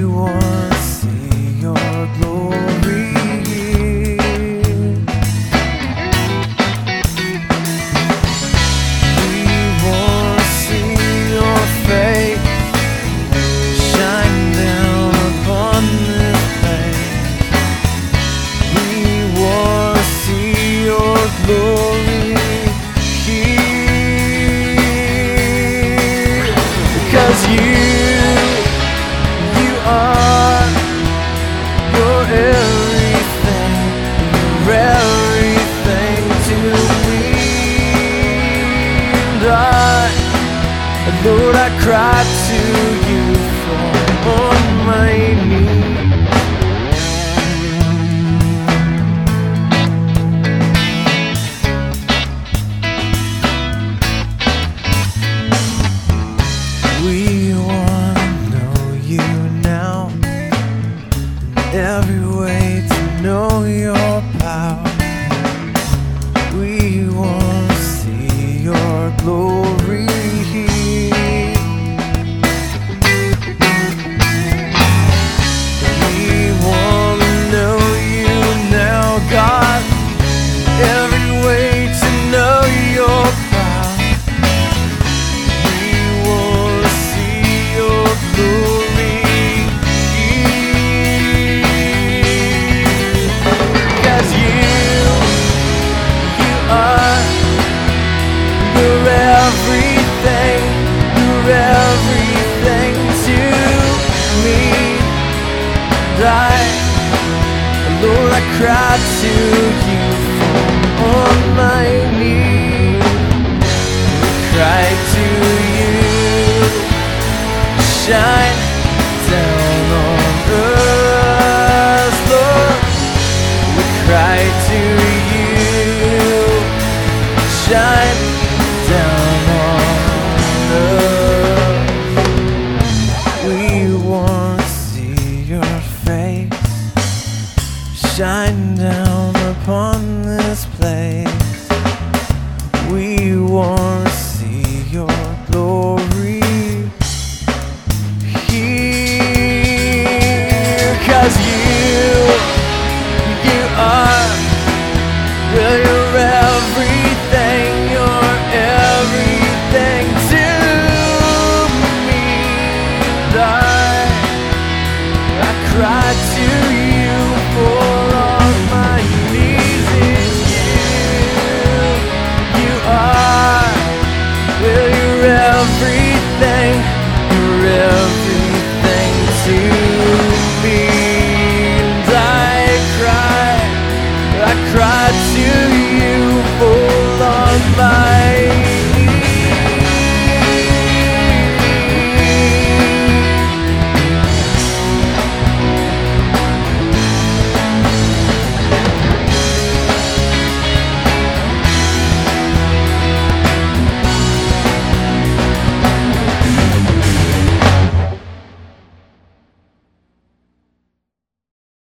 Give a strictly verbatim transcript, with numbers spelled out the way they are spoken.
We want to see your glory. We want to see your face shine down upon this place. We want to see your glory here, because you everything, you're everything to me. And I, Lord, I cry to you from on my knees. We want to know you now, every way to know your power. We want to see your glory here. We want to know you now, God, every way to know your power. We want to see your glory. Everything, you're everything to me. And I, Lord, I cry to you from on my knees. I cry to you, shine down on us, Lord. We cry to you, shine down on us. We want to see your face shine